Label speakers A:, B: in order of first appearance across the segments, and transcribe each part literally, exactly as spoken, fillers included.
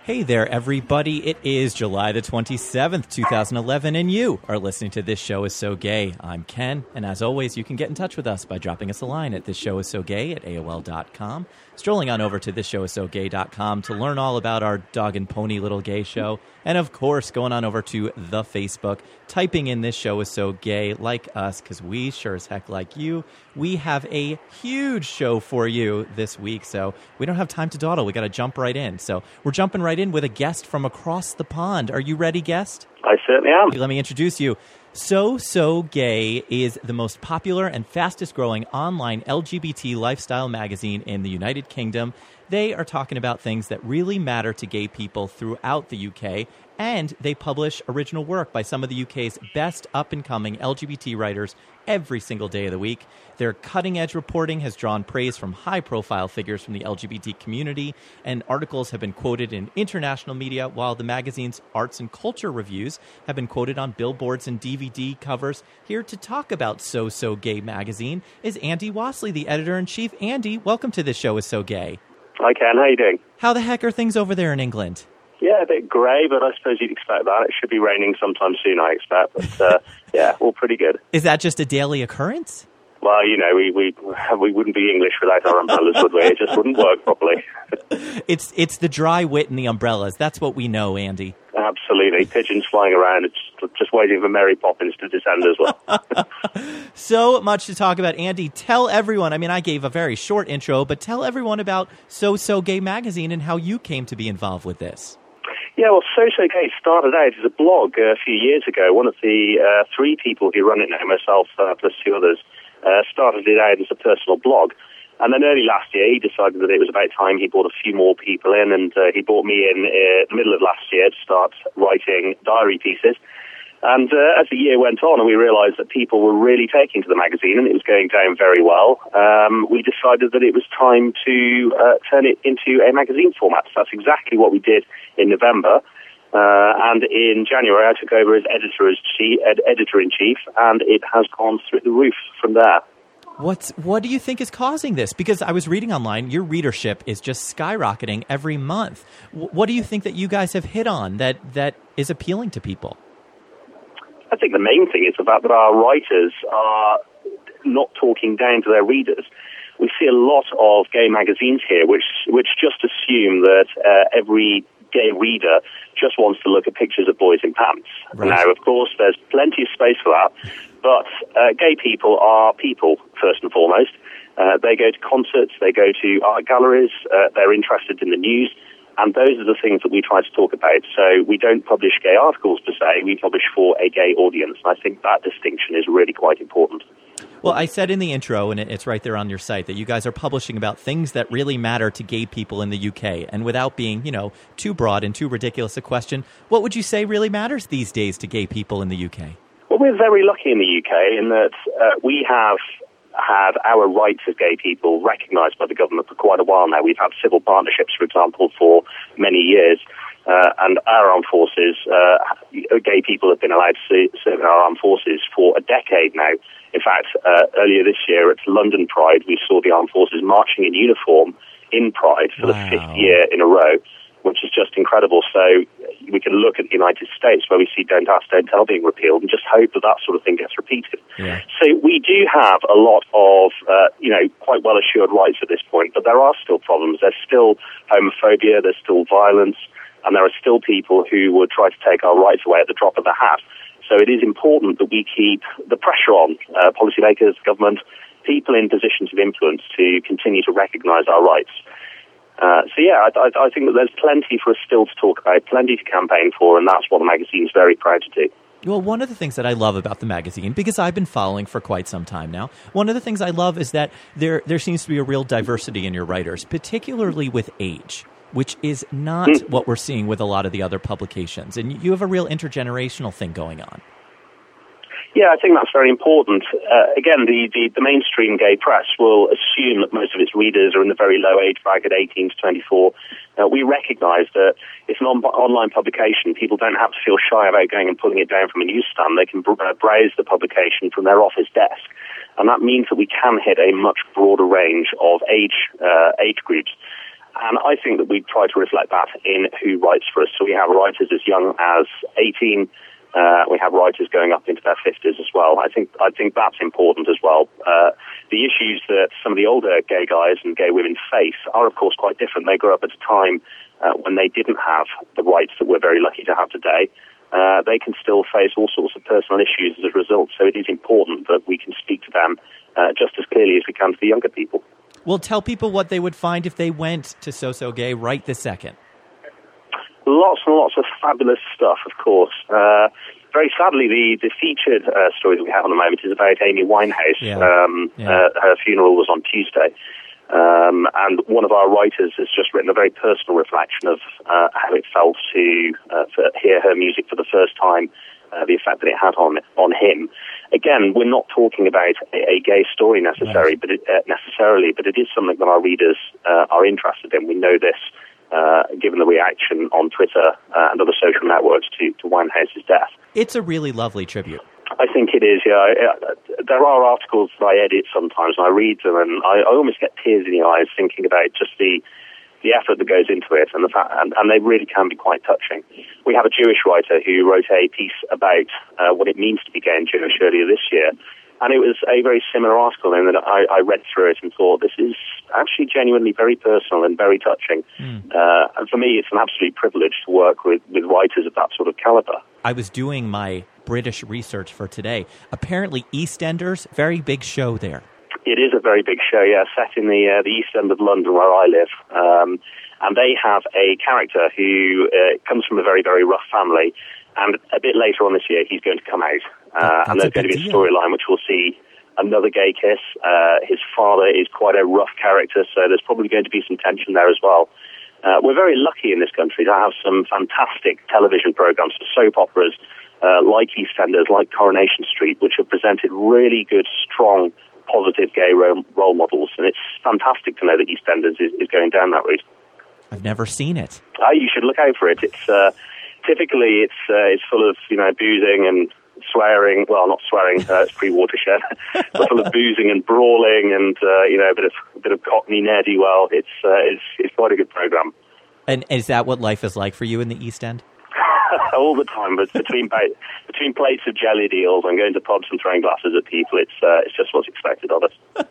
A: Hey there, everybody. It is July the twenty-seventh, two thousand eleven, and you are listening to This Show Is So Gay. I'm Ken, and as always, you can get in touch with us by dropping us a line at this show is so gay at A O L dot com, strolling on over to this show is so gay dot com to learn all about our dog and pony little gay show, and of course, going on over to the Facebook, typing in This Show Is So Gay like us, because we sure as heck like you. We have a huge show for you this week, so we don't have time to dawdle. We got to jump right in. So we're jumping right in with a guest from across the pond. Are you ready, guest?
B: I certainly am.
A: Let me introduce you. So So Gay is the most popular and fastest growing online L G B T lifestyle magazine in the United Kingdom. They are talking about things that really matter to gay people throughout the U K, and they publish original work by some of the U K's best up-and-coming L G B T writers every single day of the week. Their cutting-edge reporting has drawn praise from high-profile figures from the L G B T community, and articles have been quoted in international media, while the magazine's arts and culture reviews have been quoted on billboards and D V D covers. Here to talk about So So Gay magazine is Andy Wasley, the editor-in-chief. Andy, welcome to This Show Is So Gay.
B: Hi, Ken. How you doing?
A: How the heck are things over there in England?
B: Yeah, a bit grey, but I suppose you'd expect that. It should be raining sometime soon, I expect. But, uh, yeah, all pretty good.
A: Is that just a daily occurrence?
B: Well, you know, we we we wouldn't be English without our umbrellas, would we? It just wouldn't work properly.
A: It's it's the dry wit and the umbrellas. That's what we know, Andy.
B: Absolutely. Pigeons flying around. It's just waiting for Mary Poppins to descend as well.
A: So much to talk about. Andy, tell everyone, I mean, I gave a very short intro, but tell everyone about So So Gay magazine and how you came to be involved with this.
B: Yeah, well, So So Gay started out as a blog uh, a few years ago. One of the uh, three people who run it now, myself uh, plus two others, uh, started it out as a personal blog. And then early last year, he decided that it was about time he brought a few more people in, and uh, he brought me in uh, the middle of last year to start writing diary pieces. And uh, as the year went on and we realised that people were really taking to the magazine and it was going down very well, um, we decided that it was time to uh, turn it into a magazine format. So that's exactly what we did in November. Uh, and in January, I took over as editor-in-chief, ed- editor-in-chief, and it has gone through the roof from there.
A: What's what do you think is causing this? Because I was reading online, your readership is just skyrocketing every month. W- what do you think that you guys have hit on that, that is appealing to people?
B: I think the main thing is the fact that our writers are not talking down to their readers. We see a lot of gay magazines here which which just assume that uh, every gay reader just wants to look at pictures of boys in pants. Right. Now, of course, there's plenty of space for that, but uh, gay people are people, first and foremost. Uh, they go to concerts, they go to art galleries, uh, they're interested in the news, and those are the things that we try to talk about. So we don't publish gay articles per se, we publish for a gay audience, and I think that distinction is really quite important.
A: Well, I said in the intro, and it's right there on your site, that you guys are publishing about things that really matter to gay people in the U K. And without being, you know, too broad and too ridiculous a question, what would you say really matters these days to gay people in the U K?
B: Well, we're very lucky in the U K in that uh, we have had our rights as gay people recognised by the government for quite a while now. We've had civil partnerships, for example, for many years. Uh, and our armed forces, uh, gay people have been allowed to serve in our armed forces for a decade now. In fact, uh, earlier this year at London Pride, we saw the armed forces marching in uniform in Pride for wow. the fifth year in a row, which is just incredible. So we can look at the United States where we see Don't Ask, Don't Tell being repealed and just hope that that sort of thing gets repeated.
A: Yeah.
B: So we do have a lot of, uh, you know, quite well-assured rights at this point, but there are still problems. There's still homophobia, there's still violence, and there are still people who would try to take our rights away at the drop of a hat. So it is important that we keep the pressure on uh, policymakers, government, people in positions of influence to continue to recognise our rights. Uh, so yeah, I, I, I think that there's plenty for us still to talk about, plenty to campaign for, and that's what the magazine's very proud to do.
A: Well, one of the things that I love about the magazine, because I've been following for quite some time now, one of the things I love is that there there seems to be a real diversity in your writers, particularly with age, which is not mm. what we're seeing with a lot of the other publications. And you have a real intergenerational thing going on.
B: Yeah, I think that's very important. Uh, again, the, the, the mainstream gay press will assume that most of its readers are in the very low age bracket, eighteen to twenty-four. Uh, we recognise that it's an on- online publication. People don't have to feel shy about going and pulling it down from a newsstand. They can br- uh, browse the publication from their office desk. And that means that we can hit a much broader range of age uh, age groups. And I think that we try to reflect that in who writes for us. So we have writers as young as eighteen. Uh, we have writers going up into their fifties as well. I think I think that's important as well. Uh, the issues that some of the older gay guys and gay women face are, of course, quite different. They grew up at a time uh, when they didn't have the rights that we're very lucky to have today. Uh, they can still face all sorts of personal issues as a result. So it is important that we can speak to them uh, just as clearly as we can to the younger people.
A: Well, tell people what they would find if they went to So So Gay right this second.
B: Lots and lots of fabulous stuff, of course. Uh, very sadly, the, the featured uh, story that we have at the moment is about Amy Winehouse.
A: Yeah.
B: Um,
A: yeah.
B: Uh, her funeral was on Tuesday. Um, and one of our writers has just written a very personal reflection of uh, how it felt to uh, for, hear her music for the first time, uh, the effect that it had on on him. Again, we're not talking about a, a gay story necessarily,
A: right.
B: but it, uh, necessarily, but it is something that our readers uh, are interested in. We know this, uh, given the reaction on Twitter uh, and other social networks to, to Winehouse's death.
A: It's a really lovely tribute.
B: I think it is, yeah. There are articles that I edit sometimes, and I read them, and I, I almost get tears in the eyes thinking about just the the effort that goes into it, and the fact, and, and they really can be quite touching. We have a Jewish writer who wrote a piece about uh, what it means to be gay and Jewish earlier this year, and it was a very similar article, and that I, I read through it and thought, this is actually genuinely very personal and very touching. Mm. Uh, and for me, it's an absolute privilege to work with, with writers of that sort of caliber.
A: I was doing my British research for today. Apparently, EastEnders, very big show there.
B: It is a very big show, yeah, set in the uh, the East End of London where I live. Um, and they have a character who uh, comes from a very, very rough family. And a bit later on this year, he's going to come out. Uh, and there's going to be a storyline which we'll see another gay kiss. Uh, his father is quite a rough character, so there's probably going to be some tension there as well. Uh, we're very lucky in this country to have some fantastic television programs, soap operas, uh, like EastEnders, like Coronation Street, which have presented really good, strong, positive gay role, role models. And it's fantastic to know that EastEnders is, is going down that route.
A: I've never seen it.
B: Uh, you should look out for it. It's uh, typically it's uh, it's full of, you know, boozing and swearing. Well, not swearing. Uh, it's pre-Watershed, but full of boozing and brawling and uh, you know a bit of a bit of Cockney ne'er-do-well. It's uh, it's it's quite a good program.
A: And is that what life is like for you in the East End?
B: All the time, but between between plates of jellied eels and going to pubs and throwing glasses at people, it's uh, it's just what's expected of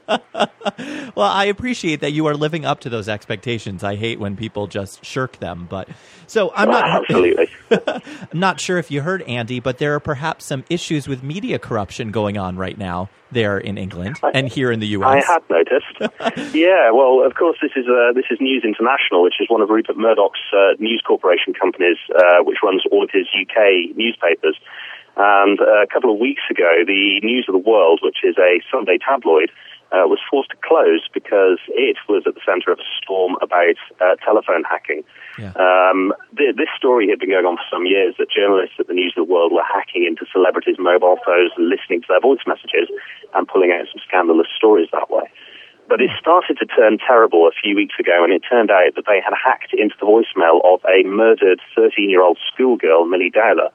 B: us.
A: Well, I appreciate that you are living up to those expectations. I hate when people just shirk them, but so I'm
B: well,
A: not
B: absolutely.
A: I'm not sure if you heard, Andy, but there are perhaps some issues with media corruption going on right now there in England
B: I,
A: and here in the U S.
B: I had noticed. Yeah, well, of course, this is uh, this is News International, which is one of Rupert Murdoch's uh, News Corporation companies, uh, which runs all of his U K newspapers. And uh, a couple of weeks ago, the News of the World, which is a Sunday tabloid, uh, was forced to close because it was at the centre of a storm about uh, telephone hacking.
A: Yeah.
B: Um, th- this story had been going on for some years, that journalists at the News of the World were hacking into celebrities' mobile phones and listening to their voice messages and pulling out some scandalous stories that way. But it started to turn terrible a few weeks ago, and it turned out that they had hacked into the voicemail of a murdered thirteen-year-old schoolgirl, Millie Dowler.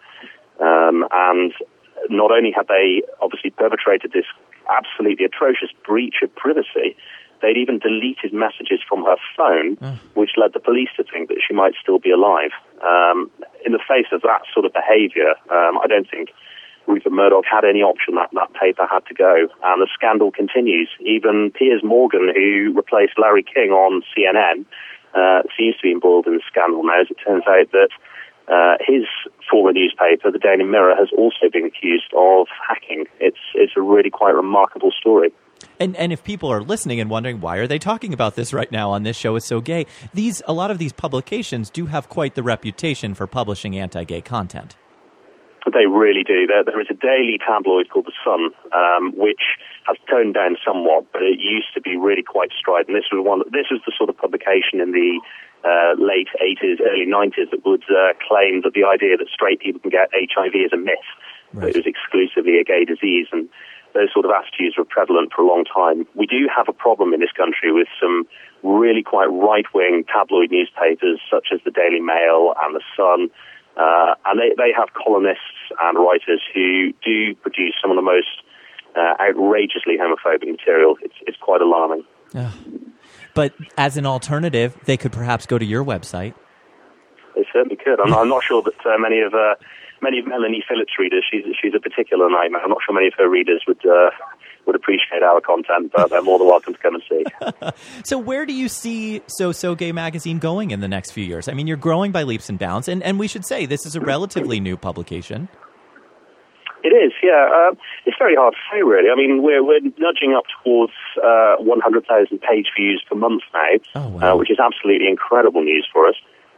B: Um, and not only had they obviously perpetrated this absolutely atrocious breach of privacy, they'd even deleted messages from her phone, mm. which led the police to think that she might still be alive. Um, in the face of that sort of behaviour, um, I don't think Rupert Murdoch had any option. That, that paper had to go. And the scandal continues. Even Piers Morgan, who replaced Larry King on C N N, uh, seems to be embroiled in the scandal now, as it turns out that uh, his former newspaper, the Daily Mirror, has also been accused of hacking. It's, it's a really quite remarkable story.
A: And and if people are listening and wondering why are they talking about this right now on This Show Is So Gay, these a lot of these publications do have quite the reputation for publishing anti-gay content.
B: They really do. There, there is a daily tabloid called The Sun, um, which has toned down somewhat, but it used to be really quite strident. This was one. This was the sort of publication in the uh, late eighties, early nineties that would uh, claim that the idea that straight people can get H I V is a myth. Right. It was exclusively a gay disease, and those sort of attitudes were prevalent for a long time. We do have a problem in this country with some really quite right-wing tabloid newspapers, such as the Daily Mail and The Sun, uh, and they, they have columnists and writers who do produce some of the most uh, outrageously homophobic material. It's, it's quite alarming.
A: Yeah. but as an alternative, they could perhaps go to your website.
B: They certainly could. I'm, I'm not sure that uh, many of uh, many of Melanie Phillips' readers, she's she's a particular nightmare. I'm not sure many of her readers would uh, would appreciate our content, but they're more than welcome to come and see.
A: So where do you see So So Gay magazine going in the next few years? I mean, you're growing by leaps and bounds, and, and we should say this is a relatively new publication.
B: It is, yeah. Uh, it's very hard to say, really. I mean, we're we're nudging up towards uh, one hundred thousand page views per month now,
A: oh, wow.
B: uh, which is absolutely incredible news for us.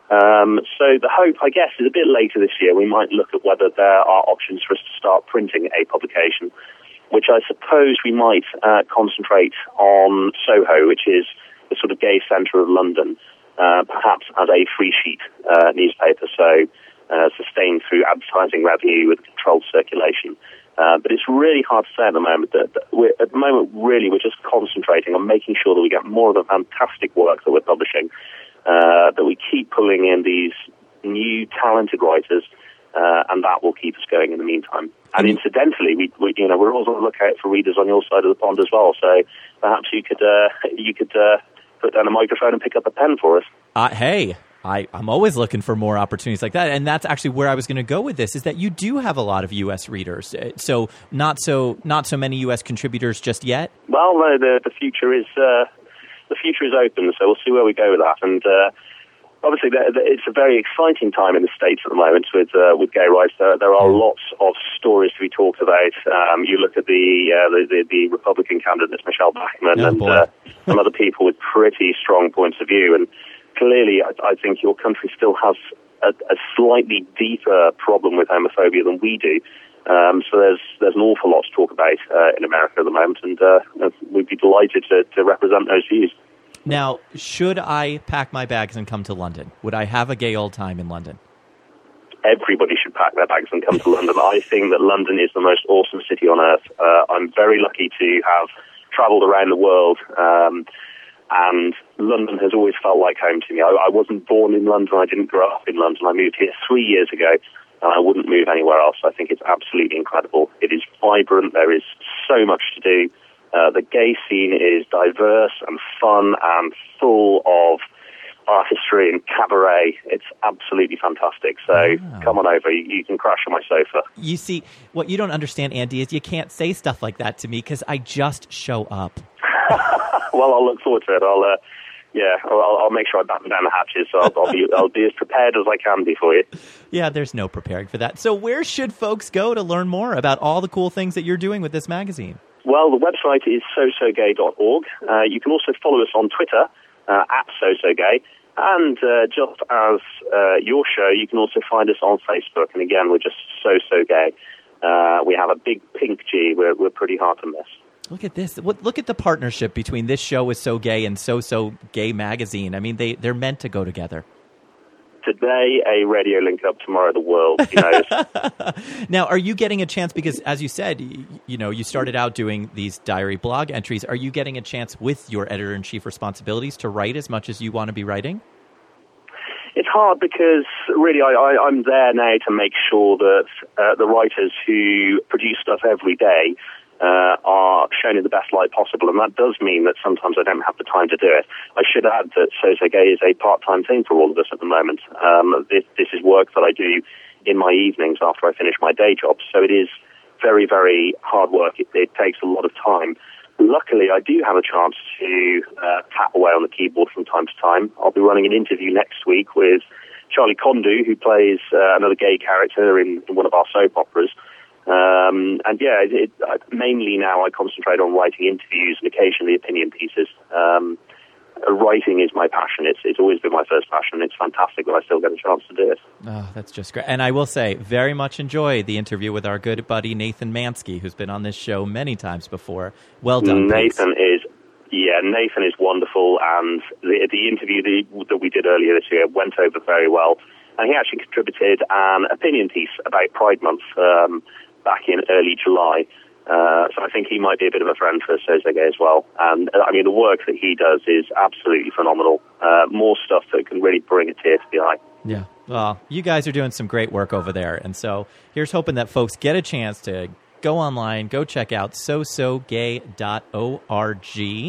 B: Um, so the hope, I guess, is a bit later this year. We might look at whether there are options for us to start printing a publication, which I suppose we might uh, concentrate on Soho, which is the sort of gay centre of London, uh, perhaps as a free sheet uh, newspaper. So. Uh, sustained through advertising revenue with controlled circulation. Uh, but it's really hard to say at the moment. That, that we're, at the moment, really, we're just concentrating on making sure that we get more of the fantastic work that we're publishing, uh, that we keep pulling in these new, talented writers, uh, and that will keep us going in the meantime. And incidentally, we, we you know, we're also on the lookout for readers on your side of the pond as well. So perhaps you could uh, you could uh, put down a microphone and pick up a pen for us.
A: Uh, hey. I, I'm always looking for more opportunities like that, and that's actually where I was going to go with this. Is that you do have a lot of U S readers, so not so not so many U S contributors just yet.
B: Well, no, the the future is uh, the future is open, so we'll see where we go with that. And uh, obviously, the, the, it's a very exciting time in the States at the moment with uh, with gay rights. There, there are lots of stories to be talked about. Um, you look at the, uh, the, the the Republican candidates, Michelle Bachmann,
A: oh,
B: and uh, some other people with pretty strong points of view. And clearly, I, I think your country still has a, a slightly deeper problem with homophobia than we do. Um, so there's there's an awful lot to talk about uh, in America at the moment, and uh, we'd be delighted to, to represent those views.
A: Now, should I pack my bags and come to London? Would I have a gay old time in London?
B: Everybody should pack their bags and come to London. I think that London is the most awesome city on earth. Uh, I'm very lucky to have travelled around the world. Um, And London has always felt like home to me. I, I wasn't born in London. I didn't grow up in London. I moved here three years ago, and I wouldn't move anywhere else. I think it's absolutely incredible. It is vibrant. There is so much to do. Uh, the gay scene is diverse and fun and full of artistry and cabaret. It's absolutely fantastic. So wow. Come on over. You, you can crash on my sofa.
A: You see, what you don't understand, Andy, is you can't say stuff like that to me because I just show up.
B: Well, I'll look forward to it. I'll, uh, yeah, I'll, I'll make sure I batten down the hatches. So I'll, I'll be, I'll be as prepared as I can be for you.
A: Yeah, there's no preparing for that. So, where should folks go to learn more about all the cool things that you're doing with this magazine?
B: Well, the website is so so gay dot org. Uh, you can also follow us on Twitter uh, at SoSoGay, and uh, just as uh, your show, you can also find us on Facebook. And again, we're just So So Gay. Uh, we have a big pink G. We're we're pretty hard to miss.
A: Look at this. Look at the partnership between this show with So Gay and So So Gay magazine. I mean, they, they're meant to go together.
B: Today, a radio link up, tomorrow the world. Who knows?
A: Now, are you getting a chance, because as you said, you, you know, you started out doing these diary blog entries. Are you getting a chance with your editor-in-chief responsibilities to write as much as you want to be writing?
B: It's hard because really I, I, I'm there now to make sure that uh, the writers who produce stuff every day Uh, are shown in the best light possible, and that does mean that sometimes I don't have the time to do it. I should add that So So Gay is a part-time thing for all of us at the moment. Um, this, this is work that I do in my evenings after I finish my day job, so it is very, very hard work. It, it takes a lot of time. Luckily, I do have a chance to uh, tap away on the keyboard from time to time. I'll be running an interview next week with Charlie Condu, who plays uh, another gay character in, in one of our soap operas. Um, and yeah, it, it, uh, mainly now I concentrate on writing interviews and occasionally opinion pieces. Um, uh, writing is my passion. It's it's always been my first passion. It's fantastic that I still get a chance to do it.
A: Oh, that's just great. And I will say, very much enjoy the interview with our good buddy Nathan Mansky, who's been on this show many times before. Well done,
B: Nathan Pete. is yeah, Nathan is wonderful, and the the interview the, that we did earlier this year went over very well. And he actually contributed an opinion piece about Pride Month Um, back in early July. Uh, so I think he might be a bit of a friend for So So Gay as well. And, uh, I mean, the work that he does is absolutely phenomenal. Uh, more stuff that can really bring a tear to the eye.
A: Yeah. Well, you guys are doing some great work over there. And so here's hoping that folks get a chance to go online, go check out so so gay dot org.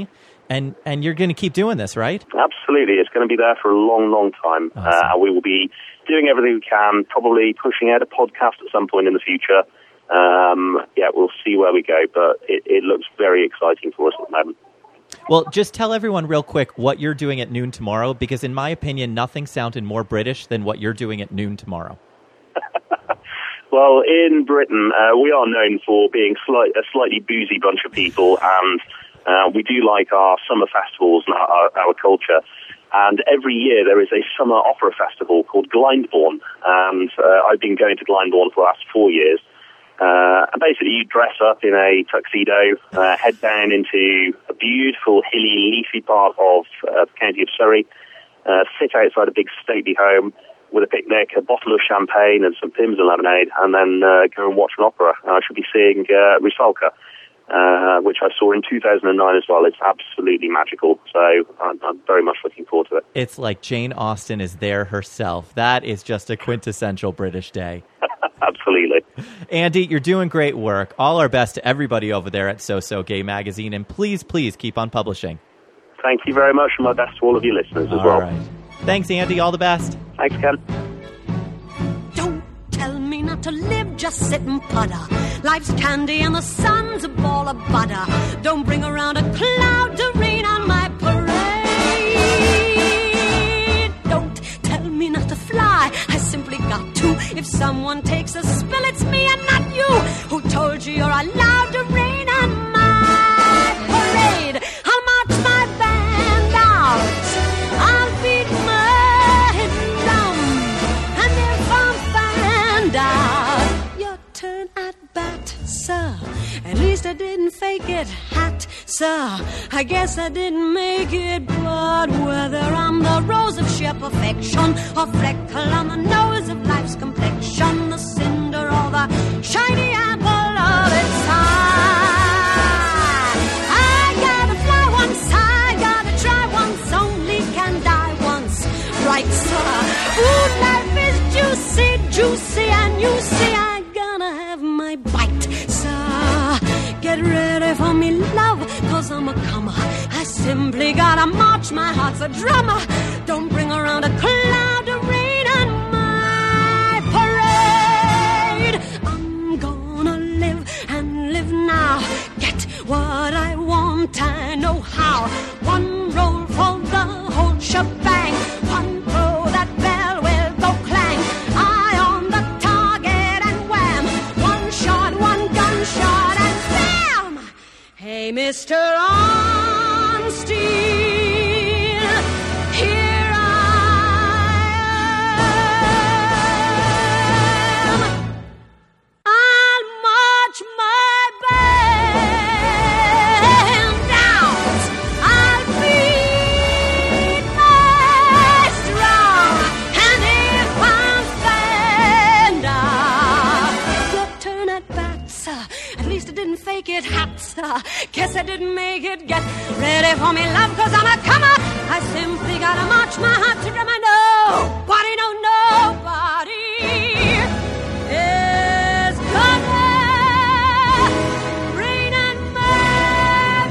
A: And and you're going to keep doing this, right?
B: Absolutely. It's going to be there for a long, long time.
A: Awesome.
B: Uh, we will be doing everything we can, probably pushing out a podcast at some point in the future. Um, yeah, we'll see where we go, but it, it looks very exciting for us at the moment.
A: Well, just tell everyone real quick what you're doing at noon tomorrow, because in my opinion, nothing sounded more British than what you're doing at noon tomorrow.
B: Well, in Britain, uh, we are known for being slight, a slightly boozy bunch of people, and uh, we do like our summer festivals and our, our culture. And every year there is a summer opera festival called Glyndebourne, and uh, I've been going to Glyndebourne for the last four years. Uh, and basically you dress up in a tuxedo, uh, head down into a beautiful, hilly, leafy part of uh, the county of Surrey, uh, sit outside a big stately home with a picnic, a bottle of champagne and some Pimm's and lemonade, and then uh, go and watch an opera. And I should be seeing uh, Rusalka, uh, which I saw in two thousand nine as well. It's absolutely magical, so I'm, I'm very much looking forward to it.
A: It's like Jane Austen is there herself. That is just a quintessential British day.
B: Absolutely.
A: Andy, you're doing great work. All our best to everybody over there at So So Gay Magazine, and please, please keep on publishing.
B: Thank you very much, and my best to all of your listeners as
A: all
B: well.
A: Right. Thanks, Andy. All the best.
B: Thanks, Ken.
C: Don't tell me not to live, just sit and putter. Life's candy and the sun's a ball of butter. Don't bring around a cloud to rain on my parade. Don't tell me not to fly, I simply got to. If someone takes a spill, it's me and not you. Who told you you're allowed to rain on my parade? I'll march my band out, I'll beat my drum, and if I'm found out, your turn at bat, sir. At least I didn't fake it, hat, sir. I guess I didn't make it, but whether I'm the rose of sheer perfection or freckle on the nose of life's complexion, the cinder or the shiny apple of its eye, I gotta fly once, I gotta try once, only can die once, right, sir? Ooh, life is juicy, juicy, and you see I gonna have my bite, sir. Get ready for me, love, cause I'm a comer. I simply gotta march, my heart's a drummer. Don't bring around a cloud to rain on my parade. I'm gonna live and live now. Get what I want, I know how. One roll for the whole shebang. One throw, that bell will go clang. Eye on the target and wham. One shot, one gunshot and bam. Hey, Mister Onstein, here I am. I'll march my band out. I'll beat my drum, and if I'm found out, your turn at bat, sir. At least I didn't fake it, hat, sir. Guess I didn't make it. Get ready for me, love, cause I'm a comer. I simply gotta march my heart to drum. I know, nobody, no, nobody is gonna rain on my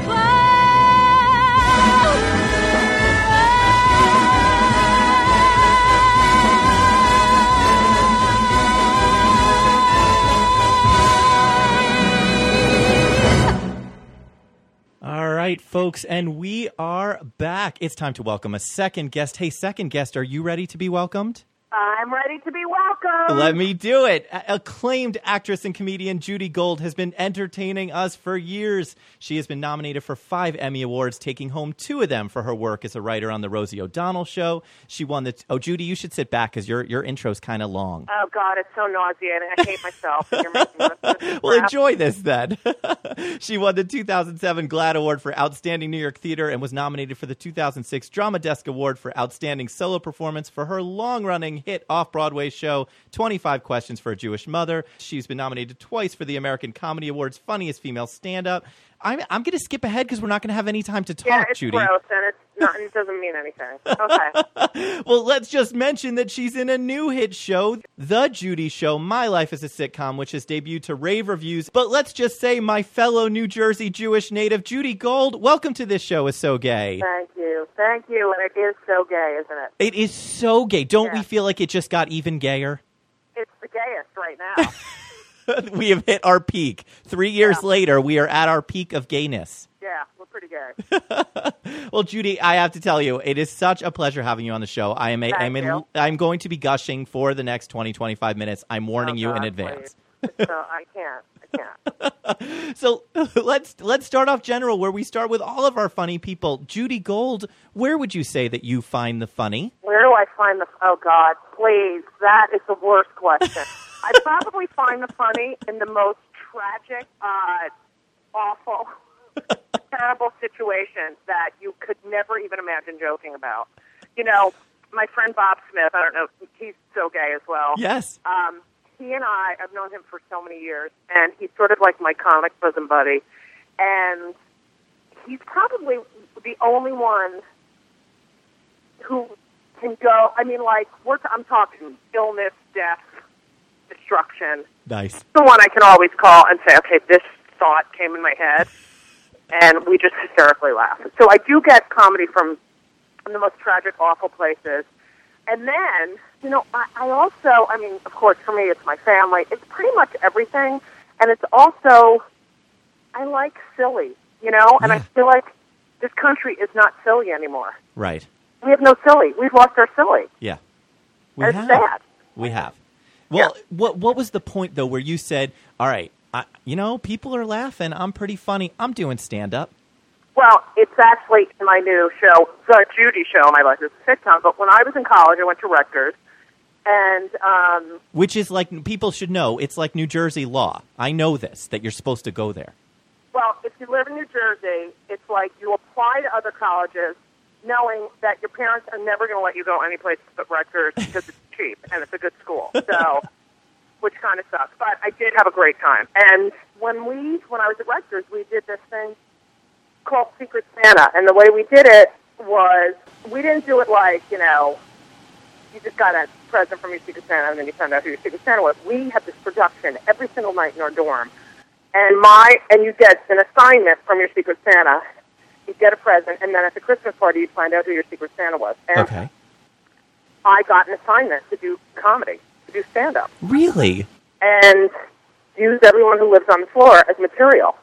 A: All right, folks, and we are back. It's time to welcome a second guest. Hey, second guest, are you ready to be welcomed?
D: I'm ready to be welcome.
A: Let me do it. A- acclaimed actress and comedian Judy Gold has been entertaining us for years. She has been nominated for five Emmy Awards, taking home two of them for her work as a writer on The Rosie O'Donnell Show. She won the... T- oh, Judy, you should sit back because your, your intro's kind of long.
D: Oh, God, it's so nauseating. I hate myself. And you're making this, this is
A: Well,
D: crap.
A: enjoy this then. She won the two thousand seven GLAAD Award for Outstanding New York Theater and was nominated for the two thousand six Drama Desk Award for Outstanding Solo Performance for her long-running hit off-Broadway show, twenty-five Questions for a Jewish Mother. She's been nominated twice for the American Comedy Awards Funniest Female Stand-Up. I'm, I'm going to skip ahead because we're not going to have any time to talk,
D: Yeah, it's
A: Judy.
D: gross, and it's It doesn't mean anything. Okay.
A: Well, let's just mention that she's in a new hit show, The Judy Show, My Life as a Sitcom, which has debuted to rave reviews. But let's just say my fellow New Jersey Jewish native, Judy Gold, welcome to this show is so gay.
D: Thank you. Thank you. And it is so gay, isn't it?
A: It is so gay. Don't
D: Yeah.
A: we feel like it just got even gayer?
D: It's the gayest right now.
A: We have hit our peak. Three years
D: Yeah.
A: later, we are at our peak of gayness.
D: Yeah, we're pretty gay.
A: Well, Judy, I have to tell you, it is such a pleasure having you on the show. I am a,
D: Thank
A: I'm, in,
D: you.
A: I'm going to be gushing for the next twenty, twenty-five minutes. I'm warning
D: Oh,
A: you in
D: God,
A: advance.
D: please. So I can't. I can't.
A: So let's let's start off general, where we start with all of our funny people. Judy Gold, where would you say that you find the funny?
D: Where do I find the... Oh, God, please. That is the worst question. I probably find the funny in the most tragic, uh, awful, terrible situations that you could never even imagine joking about. You know, my friend Bob Smith, I don't know, he's so gay as well.
A: Yes.
D: Um, he and I, I've known him for so many years, and he's sort of like my comic bosom buddy. And he's probably the only one who can go, I mean, like, we're t- I'm talking illness, death, destruction.
A: Nice.
D: The one I can always call and say, okay, this thought came in my head, and we just hysterically laugh. So I do get comedy from, from the most tragic, awful places. And then, you know, I, I also, I mean, of course, for me, it's my family. It's pretty much everything. And it's also, I like silly, you know, and
A: Yeah.
D: I feel like this country is not silly anymore.
A: Right.
D: We have no silly. We've lost our silly.
A: Yeah. We
D: It's
A: have.
D: sad.
A: We have. Well,
D: Yeah.
A: what what was the point, though, where you said, all right, I, you know, people are laughing. I'm pretty funny. I'm doing stand-up.
D: Well, it's actually my new show, The Judy Show, my life is a sitcom. But when I was in college, I went to Rutgers, and um,
A: Which is like, people should know, it's like New Jersey law. I know this, that you're supposed to go there.
D: well, if you live in New Jersey, it's like you apply to other colleges knowing that your parents are never going to let you go anyplace but Rutgers because it's cheap and it's a good school. So, which kind of sucks. But I did have a great time. And when we, when I was at Rutgers, we did this thing called Secret Santa. And the way we did it was, we didn't do it like, you know, you just got a present from your Secret Santa and then you found out who your Secret Santa was. We had this production every single night in our dorm. And my, and you get an assignment from your Secret Santa. You'd get a present, and then at the Christmas party, you'd find out who your Secret Santa was. And
A: Okay.
D: I got an assignment to do comedy, to do stand-up,
A: Really?
D: and use everyone who lives on the floor as material.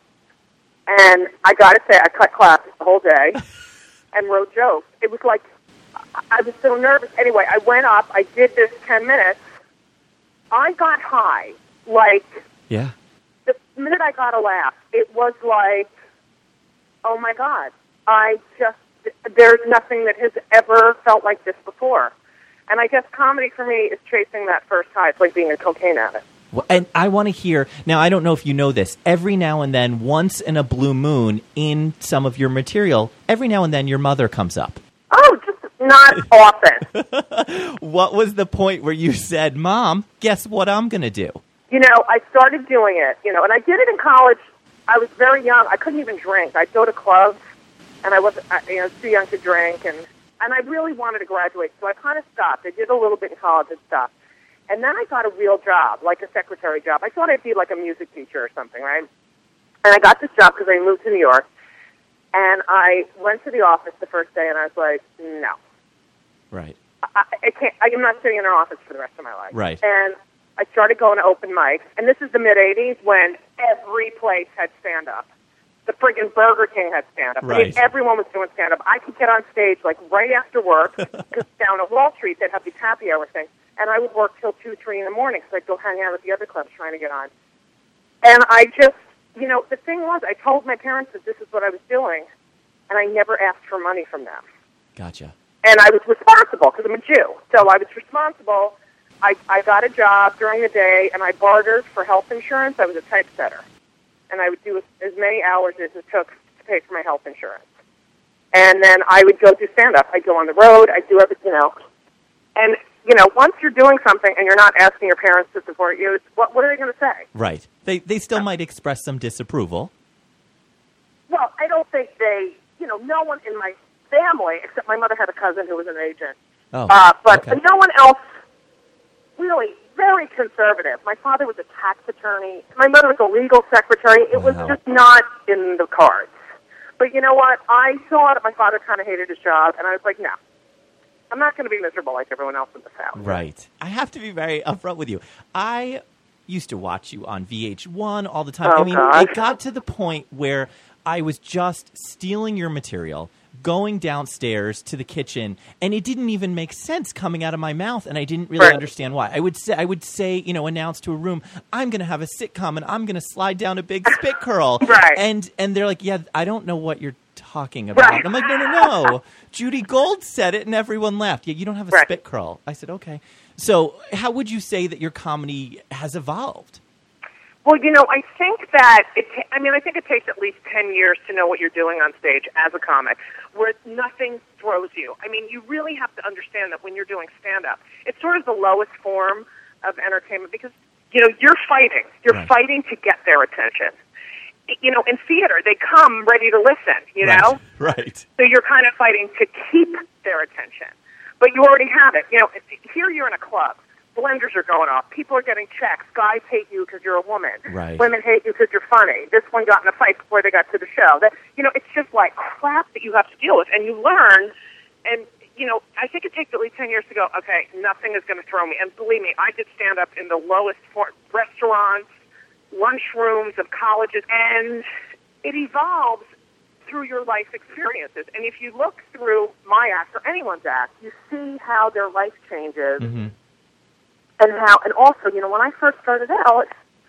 D: And I got to say, I cut classes the whole day and wrote jokes. It was like, I- I was so nervous. Anyway, I went up, I did this ten minutes. I got high. Like,
A: Yeah.
D: the minute I got a laugh, it was like, oh my God, I just, there's nothing that has ever felt like this before. And I guess comedy for me is chasing that first high. It's like being a cocaine addict.
A: Well, and I want to hear, now I don't know if you know this, every now and then, once in a blue moon in some of your material, every now and then your mother comes up.
D: Oh, just not often.
A: What was the point where you said, Mom, guess what I'm going to do?
D: You know, I started doing it, you know, and I did it in college. I was very young. I couldn't even drink. I'd go to clubs, and I wasn't, I, you know, too young to drink, and, and I really wanted to graduate, so I kind of stopped. I did a little bit in college and stopped. And then I got a real job, like a secretary job. I thought I'd be like a music teacher or something, right? And I got this job because I moved to New York, and I went to the office the first day, and I was like, no.
A: Right.
D: I, I can't, I am not sitting in an office for the rest of my life.
A: Right.
D: And I started going to open mics, and this is the mid-eighties when every place had stand-up. The friggin' Burger King had stand-up. I mean,
A: Right.
D: everyone was doing stand-up. I could get on stage, like, right after work, because down at Wall Street, they'd have these happy hour things, and I would work till two, three in the morning, because I'd go hang out at the other clubs trying to get on. And I just, you know, the thing was, I told my parents that this is what I was doing, and I never asked for money from them.
A: Gotcha.
D: And I was responsible, because I'm a Jew. So I was responsible. I, I got a job during the day, and I bartered for health insurance. I was a typesetter. And I would do as, as many hours as it took to pay for my health insurance. And then I would go do stand-up. I'd go on the road. I'd do everything, you know. And, you know, once you're doing something and you're not asking your parents to support you, what, what are they going to say?
A: Right. They they still might express some disapproval.
D: Well, I don't think they, you know, no one in my family, except my mother had a cousin who was an agent.
A: Oh,
D: Uh, but
A: okay.
D: no one else really very conservative. My father was a tax attorney. My mother was a legal secretary. It was
A: Wow.
D: just not in the cards. But you know what? I saw that my father kind of hated his job, and I was like, no. I'm not going to be miserable like everyone else in this house.
A: Right. I have to be very upfront with you. I used to watch you on V H one all the time.
D: Oh,
A: I mean,
D: gosh.
A: it got to the point where I was just stealing your material, going downstairs to the kitchen, and it didn't even make sense coming out of my mouth, and I didn't really
D: Right.
A: understand why. I would say, I would say, you know, announce to a room, I'm going to have a sitcom, and I'm going to slide down a big spit curl.
D: Right.
A: And and they're like, yeah, I don't know what you're talking about.
D: Right.
A: I'm like, no, no, no. Judy Gold said it, and everyone laughed. Yeah, you don't have a
D: Right.
A: spit curl. I said, okay. So how would you say that your comedy has evolved?
D: Well, you know, I think that it. Ta- I mean, I think it takes at least ten years to know what you're doing on stage as a comic, where nothing throws you. I mean, you really have to understand that when you're doing stand-up, it's sort of the lowest form of entertainment because you know you're fighting. You're
A: Right.
D: fighting to get their attention. You know, in theater, they come ready to listen. You know,
A: Right.
D: so you're kind of fighting to keep their attention, but you already have it. You know, here you're in a club. Blenders are going off. People are getting checks. Guys hate you because you're a woman.
A: Right.
D: Women hate you because you're funny. This one got in a fight before they got to the show. That you know, it's just like crap that you have to deal with, and you learn. And you know, I think it takes at least ten years to go. Okay, nothing is going to throw me. And believe me, I did stand up in the lowest for- restaurants, lunchrooms of colleges, and it evolves through your life experiences. And if you look through my act or anyone's act, you see how their life changes.
A: Mm-hmm.
D: And how, and also, you know, when I first started out,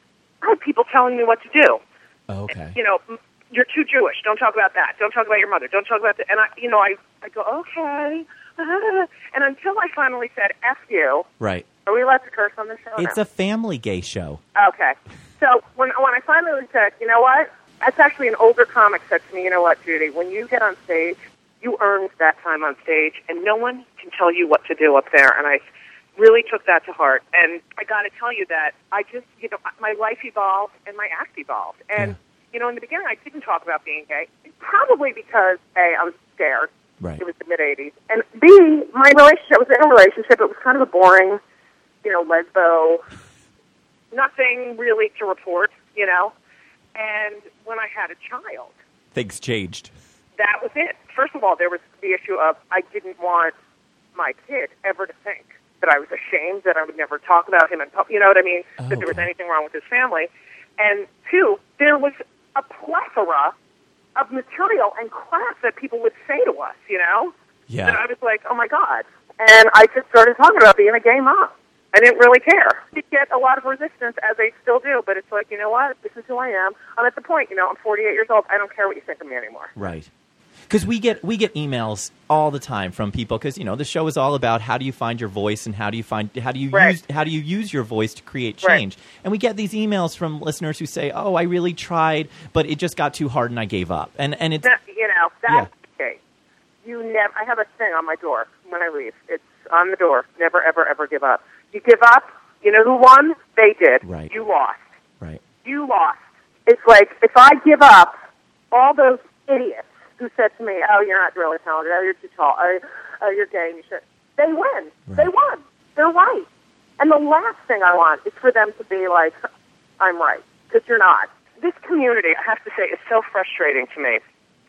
D: I had people telling me what to do.
A: Okay.
D: You know, "M- you're too Jewish. Don't talk about that. Don't talk about your mother. Don't talk about that. And I, you know, I, I go, okay. And until I finally said, F you,
A: Right.
D: are we allowed to curse on this show?
A: It's
D: No.
A: a family gay show.
D: Okay. So when when I finally said, you know what? That's actually an older comic said to me, you know what, Judy, when you get on stage, you earned that time on stage, and no one can tell you what to do up there. And I really took that to heart. And I got to tell you that I just, you know, my life evolved and my act evolved. And,
A: Yeah.
D: you know, in the beginning, I didn't talk about being gay, probably because, A, I was scared.
A: Right.
D: It was the mid-eighties. And B, my relationship, I was in a relationship. It was kind of a boring, you know, lesbo, nothing really to report, you know. And when I had a child,
A: Things changed.
D: that was it. First of all, there was the issue of I didn't want my kid ever to think that I was ashamed, that I would never talk about him in public, you know what I mean,
A: Oh,
D: that there was
A: okay.
D: anything wrong with his family. And two, there was a plethora of material and crap that people would say to us, you know?
A: Yeah.
D: And I was like, oh, my God. And I just started talking about being a gay mom. I didn't really care. You get a lot of resistance, as they still do, but it's like, you know what? This is who I am. I'm at the point, you know, I'm forty-eight years old. I don't care what you think of me anymore.
A: Right. Because we get we get emails all the time from people because you know the show is all about how do you find your voice and how do you find how do you
D: Right.
A: use how do you use your voice to create
D: Right.
A: change. And we get these emails from listeners who say, "Oh, I really tried, but it just got too hard and I gave up." And and it's
D: That, you know, that's
A: Yeah.
D: the case. You never. I have a thing on my door when I leave. It's on the door. Never, ever, ever give up. You give up. You know who won? They did.
A: Right.
D: You lost.
A: right.
D: You lost. It's like if I give up, all those idiots who said to me, "Oh, you're not really talented. Oh, you're too tall. Oh, oh you're gay. You should." They win.
A: Right.
D: They won. They're right. And the last thing I want is for them to be like, "I'm right," because you're not. This community, I have to say, is so frustrating to me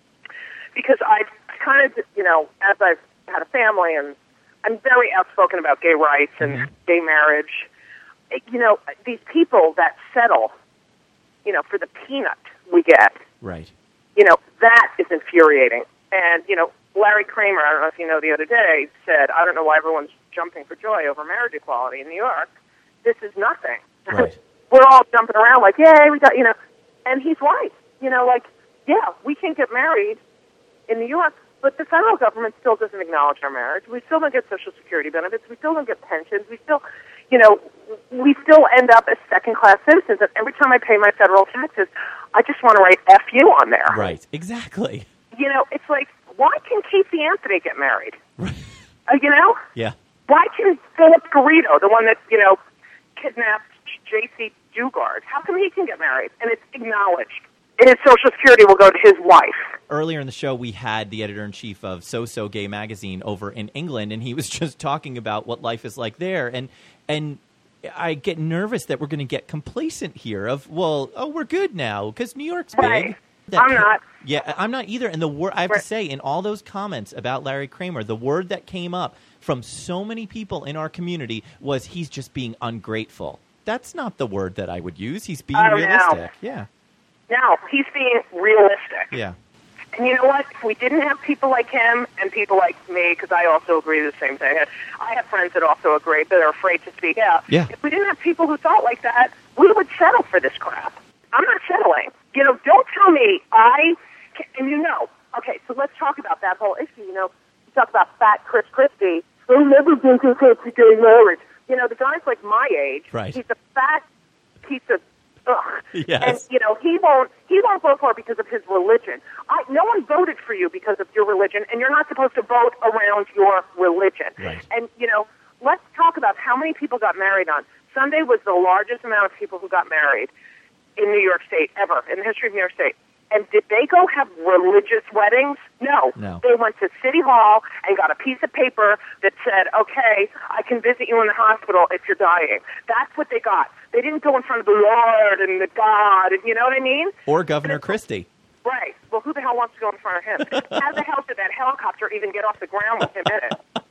D: because I've kind of, you know, as I've had a family and I'm very outspoken about gay rights and
A: Mhm.
D: gay marriage. You know, these people that settle, you know, for the peanut we get,
A: Right.
D: you know, that is infuriating. And, you know, Larry Kramer, I don't know if you know, the other day said, I don't know why everyone's jumping for joy over marriage equality in New York. This is nothing.
A: Right.
D: We're all jumping around like, yay, we got, you know, and he's right. You know, like, yeah, we can get married in New York, but the federal government still doesn't acknowledge our marriage. We still don't get Social Security benefits. We still don't get pensions. We still, you know, we still end up as second-class citizens. And every time I pay my federal taxes, I just want to write F U on there.
A: Right. Exactly.
D: You know, it's like, why can Casey Anthony get married?
A: Right.
D: Uh, you know?
A: Yeah.
D: Why can Philip Garrido, the one that, you know, kidnapped J C Dugard, how come he can get married? And it's acknowledged. his Social Security will go to his wife.
A: Earlier in the show, we had the editor-in-chief of So So Gay magazine over in England, and he was just talking about what life is like there. And and I get nervous that we're going to get complacent here of, well, oh, we're good now because New York's big.
D: Right.
A: That,
D: I'm not.
A: Yeah, I'm not either. And the word I have
D: Right.
A: to say, in all those comments about Larry Kramer, the word that came up from so many people in our community was he's just being ungrateful. That's not the word that I would use. He's being
D: Oh, no.
A: realistic. Yeah.
D: No, he's being realistic.
A: Yeah.
D: And you know what? If we didn't have people like him and people like me, because I also agree with the same thing. I have friends that also agree, but are afraid to speak out.
A: Yeah.
D: If we didn't have people who thought like that, we would settle for this crap. I'm not settling. You know, don't tell me I, can, and you know, okay, so let's talk about that whole issue. You know, you talk about fat Chris Christie. I'll never think of such a gay marriage. You know, the guy's like my age.
A: Right.
D: He's a fat piece of ugh.
A: Yes.
D: And you know, he won't he won't vote for it because of his religion. I, no one voted for you because of your religion, and you're not supposed to vote around your religion.
A: Right.
D: And you know, let's talk about how many people got married on Sunday. Was the largest amount of people who got married in New York State ever in the history of New York State. And did they go have religious weddings? No.
A: No.
D: They went to City Hall and got a piece of paper that said, okay, I can visit you in the hospital if you're dying. That's what they got. They didn't go in front of the Lord and the God, and you know what I mean?
A: Or Governor Christie.
D: Right. Well, who the hell wants to go in front of him? How the hell did that helicopter even get off the ground with him in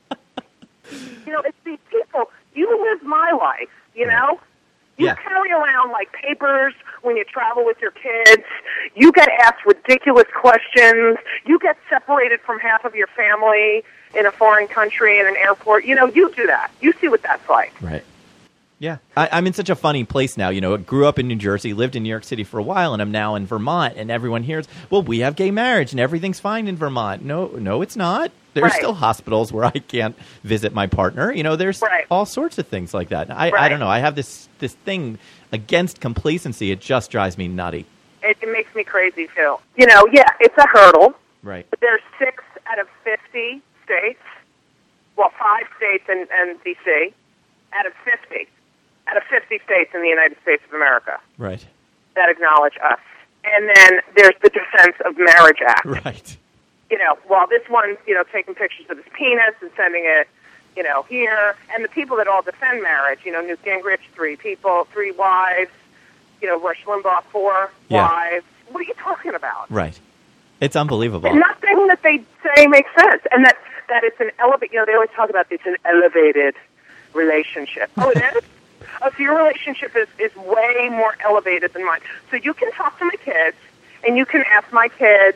D: it? You know, it's these people. You live my life, you know? You
A: Yeah.
D: carry around, like, papers when you travel with your kids. You get asked ridiculous questions. You get separated from half of your family in a foreign country in an airport. You know, you do that. You see what that's like.
A: Right. Yeah. I, I'm in such a funny place now. You know, I grew up in New Jersey, lived in New York City for a while, and I'm now in Vermont, and everyone hears, well, we have gay marriage, and everything's fine in Vermont. No, no, it's not. There's
D: Right.
A: still hospitals where I can't visit my partner. You know, there's
D: Right.
A: all sorts of things like that. I, I
D: Right.
A: don't know. I have this, this thing against complacency. It just drives me nutty.
D: It, it makes me crazy, Phil. You know, yeah, it's a hurdle.
A: Right.
D: But there's six out of fifty states, well, five states and, and D C, out of fifty, out of fifty states in the United States of America
A: Right.
D: that acknowledge us. And then there's the Defense of Marriage Act.
A: Right.
D: You know, while this one's, you know, taking pictures of his penis and sending it, you know, here, and the people that all defend marriage, you know, Newt Gingrich, three people, three wives, you know, Rush Limbaugh, four
A: Yeah.
D: wives. What are you talking about?
A: Right. It's unbelievable.
D: Nothing that they say makes sense, and that that it's an elevate. You know, they always talk about it's an elevated relationship. Oh, it is. Oh, so your relationship is is way more elevated than mine. So you can talk to my kids, and you can ask my kids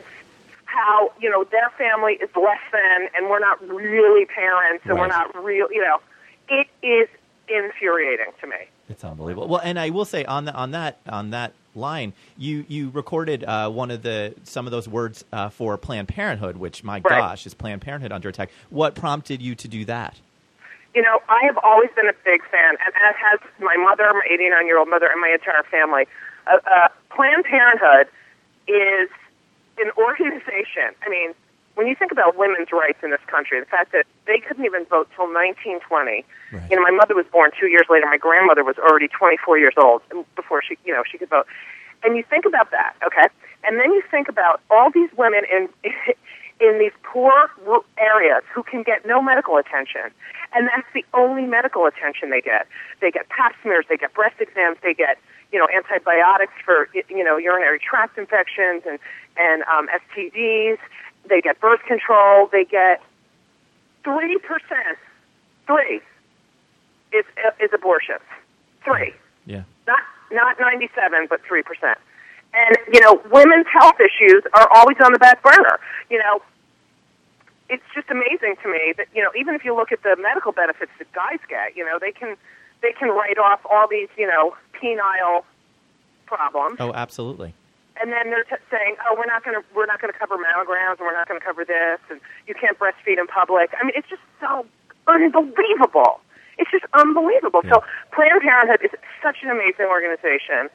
D: how you know their family is less than, and we're not really parents, and we're
A: Right.
D: not real. You know, it is infuriating to me.
A: It's unbelievable. Well, and I will say on the, on that on that line, you you recorded uh, one of the some of those words uh, for Planned Parenthood, which my
D: Right.
A: gosh, is Planned Parenthood under attack. What prompted you to do that?
D: You know, I have always been a big fan, and as has my mother, my eighty-nine-year-old mother, and my entire family. Uh, uh, Planned Parenthood is an organization. I mean, when you think about women's rights in this country, the fact that they couldn't even vote till nineteen twenty.
A: Right.
D: You know, my mother was born two years later. My grandmother was already twenty-four years old before she, you know, she could vote. And you think about that, okay? And then you think about all these women in in these poor areas who can get no medical attention, and that's the only medical attention they get. They get pap smears, they get breast exams, they get, you know, antibiotics for, you know, urinary tract infections and and um, S T Ds. They get birth control. They get three percent. Three is is abortions. Three.
A: Yeah.
D: Not not ninety-seven, but three percent. And you know, women's health issues are always on the back burner. You know, it's just amazing to me that you know, even if you look at the medical benefits that guys get, you know, they can they can write off all these you know penile problems.
A: Oh, absolutely.
D: And then they're t- saying, "Oh, we're not going to we're not going to cover mammograms, and we're not going to cover this, and you can't breastfeed in public." I mean, it's just so unbelievable. It's just unbelievable.
A: Yeah.
D: So, Planned Parenthood is such an amazing organization,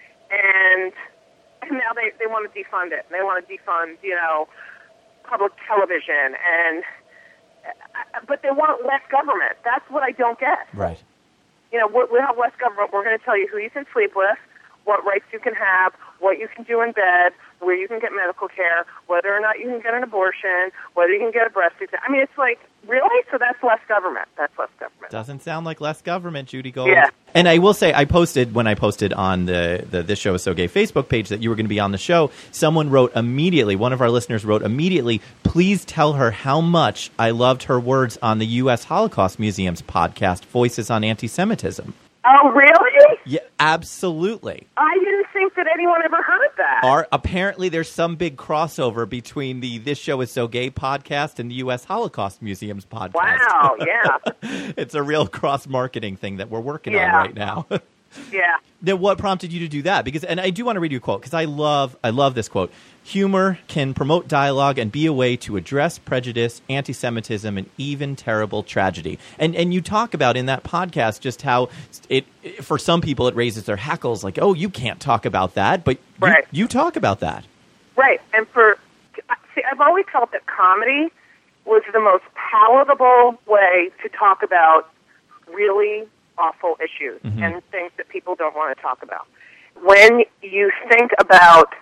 D: and now they they want to defund it. They want to defund, you know, public television, and but they want less government. That's what I don't get.
A: Right.
D: You know, we're, we have less government. We're going to tell you who you can sleep with. what rights you can have, what you can do in bed, where you can get medical care, whether or not you can get an abortion, whether you can get a breast exam. I mean, it's like, really? So that's less government. That's less government.
A: Doesn't sound like less government, Judy Gold.
D: Yeah.
A: And I will say, I posted, when I posted on the, the This Show Is So Gay Facebook page that you were going to be on the show, someone wrote immediately, one of our listeners wrote immediately, please tell her how much I loved her words on the U S Holocaust Museum's podcast, Voices on Anti-Semitism.
D: Oh, really?
A: Yeah, absolutely.
D: I didn't think that anyone ever heard that.
A: Are, apparently, there's some big crossover between the This Show Is So Gay podcast and the U S Holocaust Museum's podcast.
D: Wow, yeah.
A: It's a real cross-marketing thing that we're working
D: Yeah.
A: on right now.
D: Yeah.
A: Then what prompted you to do that? Because, and I do want to read you a quote, because I love, I love this quote. Humor can promote dialogue and be a way to address prejudice, anti-Semitism, and even terrible tragedy. And and you talk about in that podcast just how it, for some people, it raises their hackles, like, oh, you can't talk about that, but you,
D: Right.
A: you talk about that.
D: Right. And for, see, I've always felt that comedy was the most palatable way to talk about really awful issues
A: Mm-hmm.
D: and things that people don't want to talk about. When you think about,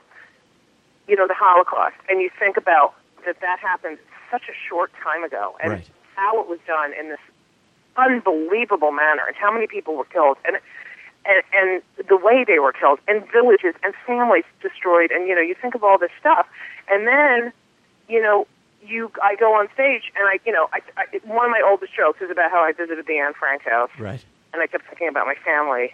D: you know, the Holocaust, and you think about that that happened such a short time ago, and
A: Right.
D: how it was done in this unbelievable manner, and how many people were killed, and and, and the way they were killed, and villages and families destroyed, and, you know, you think of all this stuff, and then, you know, you, I go on stage, and I, you know, I, I, one of my oldest jokes is about how I visited the Anne Frank house,
A: Right.
D: and I kept thinking about my family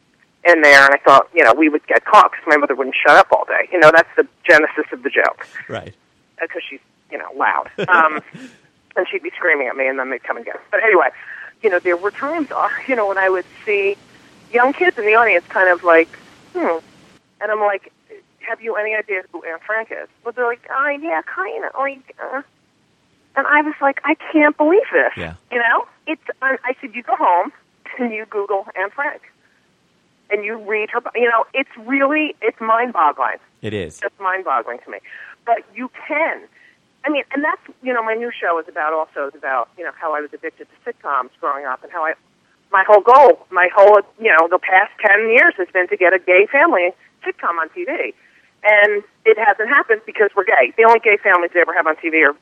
D: in there, and I thought, you know, we would get caught because my mother wouldn't shut up all day. You know, that's the genesis of the joke,
A: Right.
D: because she's, you know, loud. Um, and she'd be screaming at me, and then they'd come and get us. But anyway, you know, there were times, uh, you know, when I would see young kids in the audience kind of like, hmm, and I'm like, have you any idea who Anne Frank is? But they're like, oh, yeah, kind of, like, uh. And I was like, I can't believe this.
A: Yeah.
D: You know? It's. I, I said, you go home, and you Google Anne Frank. And you read her, you know, it's really, it's mind-boggling.
A: It is.
D: It's mind-boggling to me. But you can. I mean, and that's, you know, my new show is about also, is about, you know, how I was addicted to sitcoms growing up and how I, my whole goal, my whole, you know, the past ten years has been to get a gay family sitcom on T V. And it hasn't happened because we're gay. The only gay families they ever have on T V are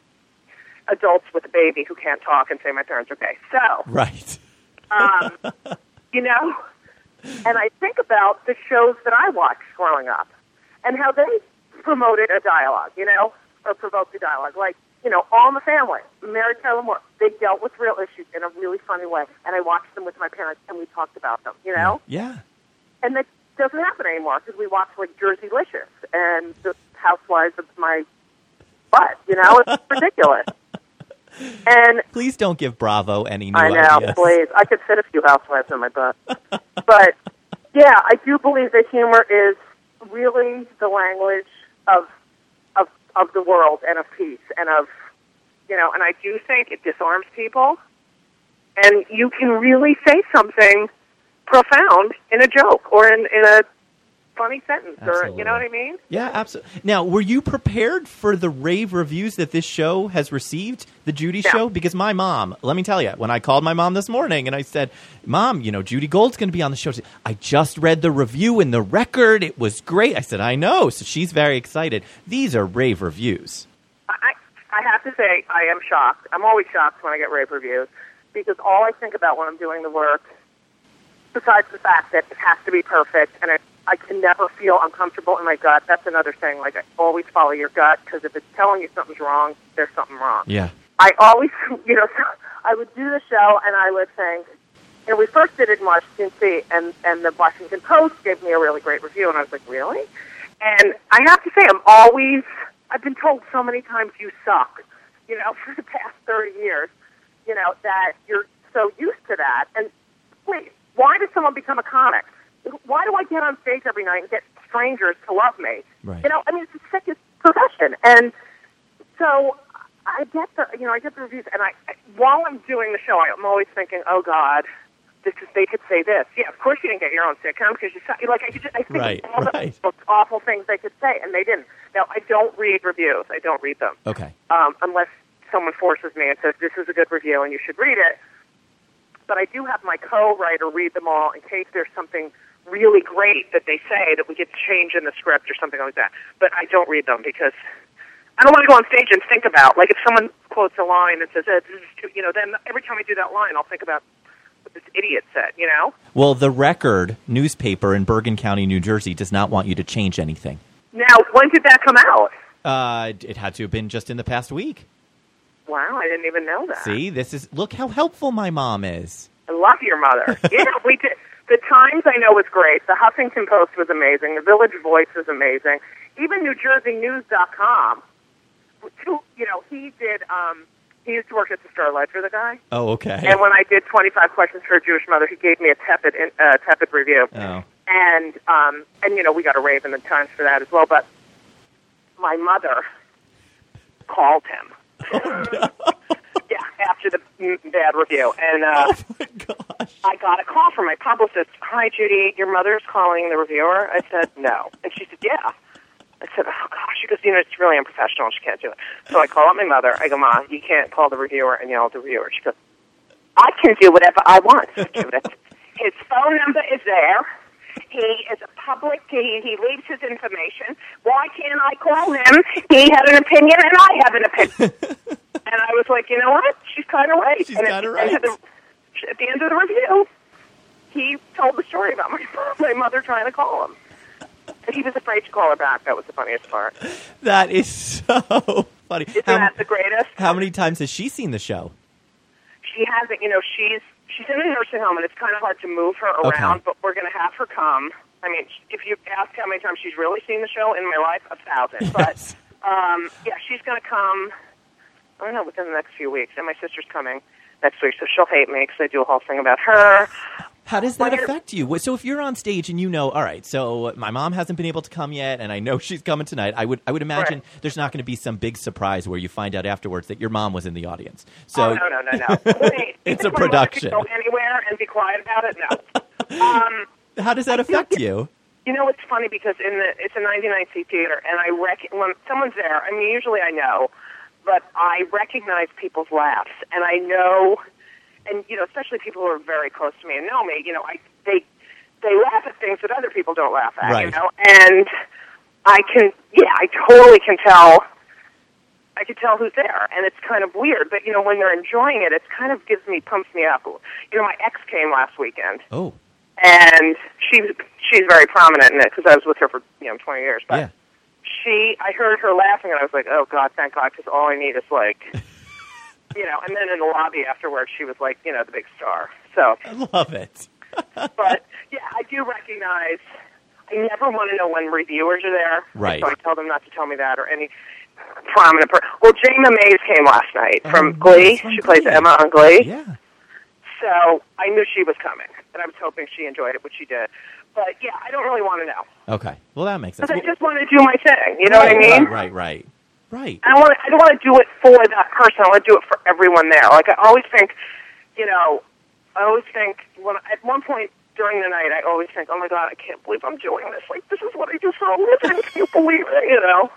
D: adults with a baby who can't talk and say my parents are gay. So,
A: Right.
D: um, you know, and I think about the shows that I watched growing up and how they promoted a dialogue, you know, or provoked a dialogue. Like, you know, All in the Family, Mary Tyler Moore, they dealt with real issues in a really funny way. And I watched them with my parents and we talked about them, you know?
A: Yeah.
D: And that doesn't happen anymore because we watch, like, Jerseylicious and The Housewives of My Butt, you know? It's ridiculous. And
A: Please don't give Bravo any new
D: I know,
A: ideas.
D: please. I could fit a few housewives in my butt. But, yeah, I do believe that humor is really the language of, of of the world and of peace and of, you know, and I do think it disarms people. And you can really say something profound in a joke or in, in a funny sentence
A: Absolutely.
D: or, you know what I mean?
A: Yeah, absolutely. Now, were you prepared for the rave reviews that this show has received, the Judy
D: No.
A: Show? Because my mom, let me tell you, when I called my mom this morning and I said, Mom, you know, Judy Gold's going to be on the show. She said, I just read the review in the record. It was great. I said, I know. So she's very excited. These are rave reviews.
D: I, I have to say, I am shocked. I'm always shocked when I get rave reviews because all I think about when I'm doing the work, besides the fact that it has to be perfect and it, I can never feel uncomfortable in my gut, that's another thing. Like, I always follow your gut because if it's telling you something's wrong, there's something wrong.
A: Yeah.
D: I always, you know, I would do the show and I would think, you know, we first did it in Washington, D C, and, and the Washington Post gave me a really great review, and I was like, really? And I have to say, I'm always, I've been told so many times you suck, you know, for the past thirty years, you know, that you're so used to that. And wait, why did someone become a comic? Why do I get on stage every night and get strangers to love me?
A: Right.
D: You know, I mean, it's the sickest profession. And so I get the, you know, I get the reviews, and I, while I'm doing the show, I'm always thinking, oh, God, this is, they could say this. Yeah, of course you didn't get your own sitcom because you suck. Like, I, could just, I think
A: Right,
D: of all
A: right.
D: the most awful things they could say, and they didn't. Now, I don't read reviews. I don't read them.
A: Okay.
D: Um, unless someone forces me and says, this is a good review and you should read it. But I do have my co-writer read them all in case there's something really great that they say that we get to change in the script or something like that. But I don't read them because I don't want to go on stage and think about, like, if someone quotes a line and says, eh, this is too, you know, then every time I do that line, I'll think about what this idiot said, you know?
A: Well, the Record newspaper in Bergen County, New Jersey, does not want you to change anything.
D: Now, when did that come out?
A: Uh, it had to have been just in the past week.
D: Wow, I didn't even know that.
A: See, this is, look how helpful my mom is.
D: I love your mother. Yeah, we did. The Times, I know, was great. The Huffington Post was amazing. The Village Voice was amazing. Even New Jersey News dot com. You know, he did, um, he used to work at the Star Ledger, the guy.
A: Oh, okay.
D: And when I did twenty-five questions for a Jewish mother, he gave me a tepid, uh, tepid review.
A: Oh.
D: And, um, and, you know, we got a rave in the Times for that as well. But my mother called him.
A: Oh, no.
D: Yeah, after the bad review. And uh,
A: Oh, my gosh.
D: I got a call from my publicist. Hi, Judy, your mother's calling the reviewer. I said, no. And she said, yeah. I said, oh, gosh. She goes, you know, it's really unprofessional. She can't do it. So I call up my mother. I go, Mom, you can't call the reviewer and yell at the reviewer. She goes, I can do whatever I want, Judith. His phone number is there. He is a public. He, he leaves his information. Why can't I call him? He had an opinion, and I have an opinion. And I was like, you know what? She's kind of right.
A: She's
D: and
A: kind of
D: at,
A: right.
D: At the, at the end of the review, he told the story about my, my mother trying to call him. And he was afraid to call her back. That was the funniest part.
A: That is so funny.
D: Isn't
A: how,
D: that the greatest?
A: How many times has she seen the show?
D: She hasn't. You know, she's she's in a nursing home, and it's kind of hard to move her around,
A: Okay.
D: but we're going to have her come. I mean, if you ask how many times she's really seen the show in my life, a thousand. But, um, yeah, she's going to come, I don't know, within the next few weeks. And my sister's coming next week, so she'll hate me because I do a whole thing about her.
A: How does that
D: Well,
A: affect you? So if you're on stage and you know, all right, so my mom hasn't been able to come yet, and I know she's coming tonight, I would I would imagine
D: Right.
A: there's not going to be some big surprise where you find out afterwards that your mom was in the audience. So
D: Oh, no, no, no, no. Wait,
A: It's
D: you
A: a
D: think my mother could
A: production.
D: Go anywhere and be quiet about it? No. um,
A: how does that affect you?
D: You know, it's funny because in the it's a ninety-nine seat theater, and I rec- when someone's there, I mean, usually I know, but I recognize people's laughs, and I know, and you know, especially people who are very close to me and know me, you know, I they they laugh at things that other people don't laugh at,
A: Right.
D: you know, and I can, yeah, I totally can tell. I can tell who's there, and it's kind of weird, but you know, when they're enjoying it, it kind of gives me, pumps me up. You know, my ex came last weekend.
A: Oh,
D: And she's she's very prominent in it because I was with her for you know twenty years. But
A: yeah.
D: she, I heard her laughing, and I was like, oh God, thank God, because all I need is like, you know. And then in the lobby afterwards, she was like, you know, the big star. So,
A: I love it.
D: but yeah, I do recognize. I never want to know when reviewers are there.
A: Right.
D: So I tell them not to tell me that or any prominent person. Well, Jayma Mays came last night from
A: Oh,
D: Glee.
A: from
D: She plays
A: Glee.
D: Emma on Glee.
A: Yeah.
D: So I knew she was coming, and I was hoping she enjoyed it, which she did. But yeah, I don't really want to know
A: Okay. Well, that makes sense.
D: because I just want to do my thing. You know
A: right,
D: what I mean?
A: Right, right, right. Right.
D: I don't want. I don't want to do it for that person. I want to do it for everyone there. Like I always think, you know, I always think when at one point during the night, I always think, oh my God, I can't believe I'm doing this. Like this is what I do for a living. Can you believe it? You know?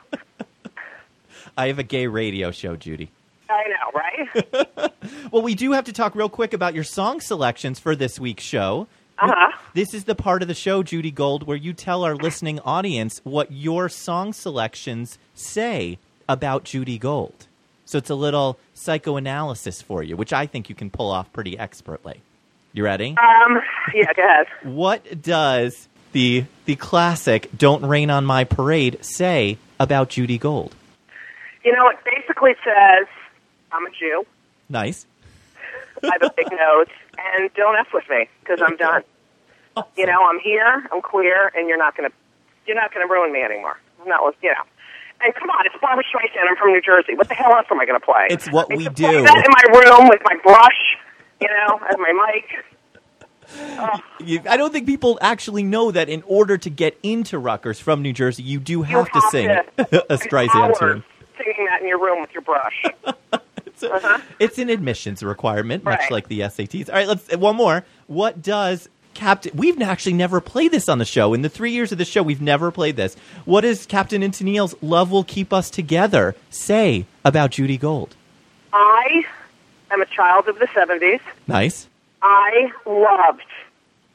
A: I have a gay radio show, Judy.
D: I know, right?
A: Well, we do have to talk real quick about your song selections for this week's show.
D: Uh-huh.
A: This is the part of the show, Judy Gold, where you tell our listening audience what your song selections say about Judy Gold. So it's a little psychoanalysis for you, which I think you can pull off pretty expertly. You ready?
D: Um. Yeah. Go ahead.
A: What does the the classic "Don't Rain on My Parade" say about Judy Gold?
D: You know, it basically says I'm a Jew.
A: Nice.
D: I have a big nose, and don't F with me because I'm done.
A: Awesome.
D: You know, I'm here, I'm queer, and you're not gonna, you're not gonna ruin me anymore. I'm not, with- you know. And come on, it's Barbara Streisand. I'm from New Jersey. What the hell else am I gonna play?
A: It's what
D: I
A: we
D: used to play
A: do.
D: that in my room with my brush, you know, as my mic. Oh,
A: You, I don't think people actually know that in order to get into Rutgers from New Jersey, you do have
D: you
A: to sing
D: to
A: a Streisand
D: hours
A: tune.
D: singing that in your room with your brush.
A: It's, a-
D: Uh-huh.
A: it's an admissions requirement, much
D: Right.
A: like the S A Ts. All right, let's one more. What does Captain? We've actually never played this on the show. In the three years of the show, we've never played this. What does Captain and Tennille's "Love Will Keep Us Together" say about Judy Gold?
D: I am a child of the seventies.
A: Nice.
D: I loved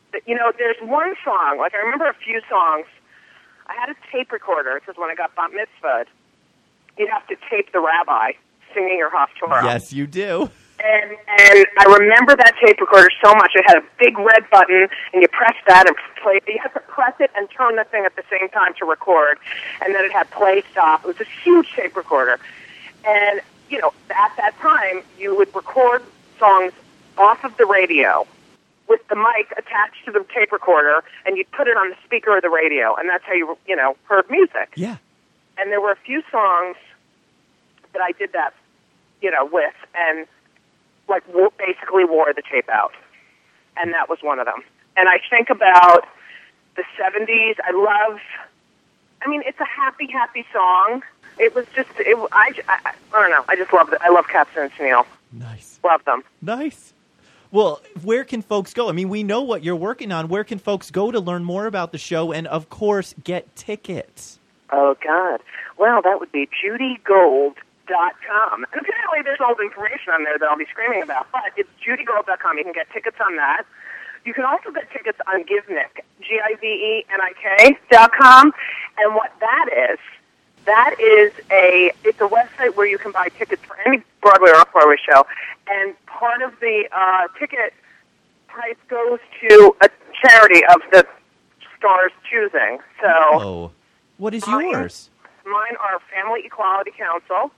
D: you know, there's one song, like I remember a few songs. I had a tape recorder because when I got bat mitzvahed, you'd have to tape the rabbi singing your Haftorah.
A: Yes, you do.
D: And and I remember that tape recorder so much. It had a big red button, and you press that and play. You had to press it and turn the thing at the same time to record. And then it had play stop. It was a huge tape recorder. And, you know, at that time, you would record songs off of the radio with the mic attached to the tape recorder, and you'd put it on the speaker of the radio. And that's how you, you know, heard music.
A: Yeah.
D: And there were a few songs that I did that, you know, with, and like w- basically wore the tape out, and that was one of them. And I think about the seventies. I love. I mean, it's a happy, happy song. It was just. It, I, I. I don't know. I just love it. I love Captain and Tennille.
A: Nice.
D: Love them.
A: Nice. Well, where can folks go? I mean, we know what you're working on. Where can folks go to learn more about the show and, of course, get tickets?
D: Oh God. Well, that would be Judy Gold. Dot com. And apparently there's old information on there that I'll be screaming about, but it's judy gold dot com. You can get tickets on that. You can also get tickets on GiveNick, G I V E N I K dot com. And what that is, that is a, it's a website where you can buy tickets for any Broadway or off-Broadway show. And part of the uh, ticket price goes to a charity of the star's choosing. So,
A: Oh, what is
D: mine,
A: yours?
D: Mine are Family Equality Council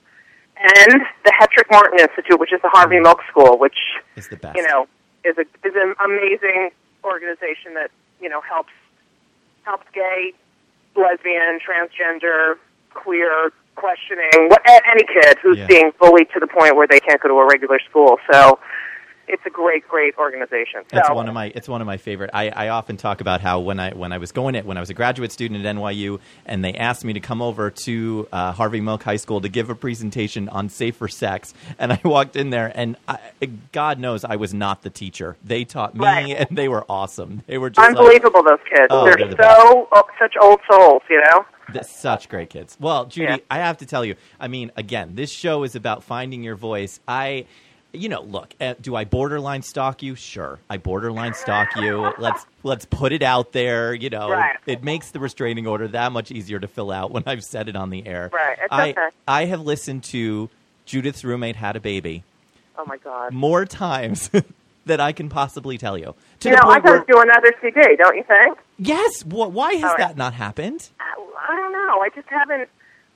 D: and the Hetrick Martin Institute, which is the Harvey Milk School, which
A: It's the best.
D: you know is a is an amazing organization that you know helps helps gay, lesbian, transgender, queer questioning what, any kid who's
A: Yeah.
D: being bullied to the point where they can't go to a regular school. So it's a great, great organization.
A: It's
D: so,
A: one of my it's one of my favorite. I, I often talk about how when I when I was going it when I was a graduate student at N Y U and they asked me to come over to uh, Harvey Milk High School to give a presentation on safer sex, and I walked in there and I, God knows I was not the teacher. They taught me
D: Right.
A: and they were awesome. They were just
D: unbelievable. Those kids,
A: Oh,
D: they're,
A: they're the
D: so oh, such old souls, you know.
A: Like, they're such great kids. Well, Judy,
D: Yeah.
A: I have to tell you. I mean, again, this show is about finding your voice. I. You know, look, uh, do I borderline stalk you? Sure. I borderline stalk you. Let's let's put it out there. You know,
D: Right.
A: it makes the restraining order that much easier to fill out when I've said it on the air.
D: Right. It's
A: I,
D: okay.
A: I have listened to Judith's Roommate Had a Baby
D: Oh my God.
A: more times than I can possibly tell you. To
D: You
A: the
D: know, I
A: point where,
D: could do another C D, don't you think?
A: yes, wh- why has
D: All right.
A: that not happened?
D: I, I don't know. I just haven't.